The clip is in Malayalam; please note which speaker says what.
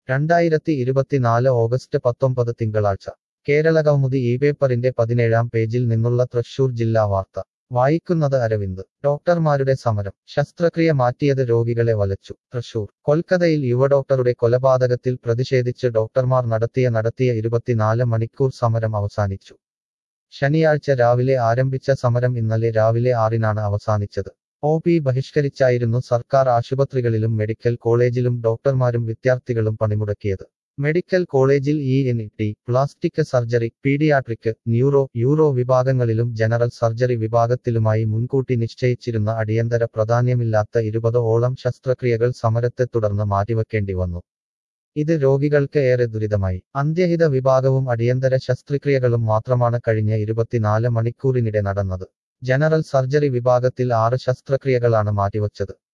Speaker 1: 2024 ഓഗസ്റ്റ് 19 തിങ്കളാഴ്ച കേരളകൗമുദി ഈ പേപ്പറിന്റെ 17-ാം പേജിൽ നിന്നുള്ള തൃശൂർ ജില്ലാ വാർത്ത വായിക്കുന്നത് അരവിന്ദ്. ഡോക്ടർമാരുടെ സമരം. ശസ്ത്രക്രിയ മാറ്റിയത് രോഗികളെ വലച്ചു. തൃശൂർ. കൊൽക്കത്തയിൽ യുവഡോക്ടറുടെ കൊലപാതകത്തിൽ പ്രതിഷേധിച്ച് ഡോക്ടർമാർ നടത്തിയ 24 മണിക്കൂർ സമരം അവസാനിച്ചു. ശനിയാഴ്ച രാവിലെ ആരംഭിച്ച സമരം ഇന്നലെ രാവിലെ 6-നാണ് അവസാനിച്ചത്. OP ബഹിഷ്കരിച്ചായിരുന്നു സർക്കാർ ആശുപത്രികളിലും മെഡിക്കൽ കോളേജിലും ഡോക്ടർമാരും വിദ്യാർത്ഥികളും പണിമുടക്കിയത്. മെഡിക്കൽ കോളേജിൽ ENT, plastic surgery, paediatric, uro വിഭാഗങ്ങളിലും ജനറൽ സർജറി വിഭാഗത്തിലുമായി മുൻകൂട്ടി നിശ്ചയിച്ചിരുന്ന അടിയന്തര പ്രാധാന്യമില്ലാത്ത 20ഓളം ശസ്ത്രക്രിയകൾ സമരത്തെ തുടർന്ന് മാറ്റിവെക്കേണ്ടി വന്നു. ഇത് രോഗികൾക്ക് ഏറെ ദുരിതമായി. അന്ത്യഹിത വിഭാഗവും അടിയന്തര ശസ്ത്രക്രിയകളും മാത്രമാണ് കഴിഞ്ഞ 24 മണിക്കൂറിനിടെ നടന്നത്. ജനറൽ സർജറി വിഭാഗത്തിൽ 6 ശസ്ത്രക്രിയകളാണ് മാറ്റിവച്ചത്.